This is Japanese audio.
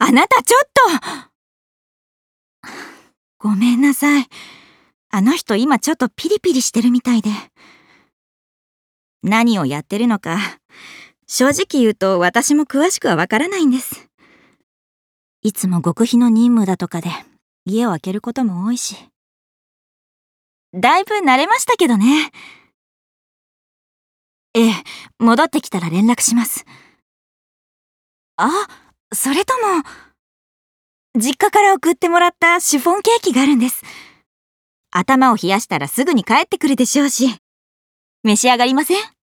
あなたちょっと。ごめんなさい。あの人今ちょっとピリピリしてるみたいで。何をやってるのか、正直言うと私も詳しくはわからないんです。いつも極秘の任務だとかで家を空けることも多いし。だいぶ慣れましたけどね。ええ、戻ってきたら連絡します。あ、それとも、実家から送ってもらったシフォンケーキがあるんです。頭を冷やしたらすぐに帰ってくるでしょうし。召し上がりません？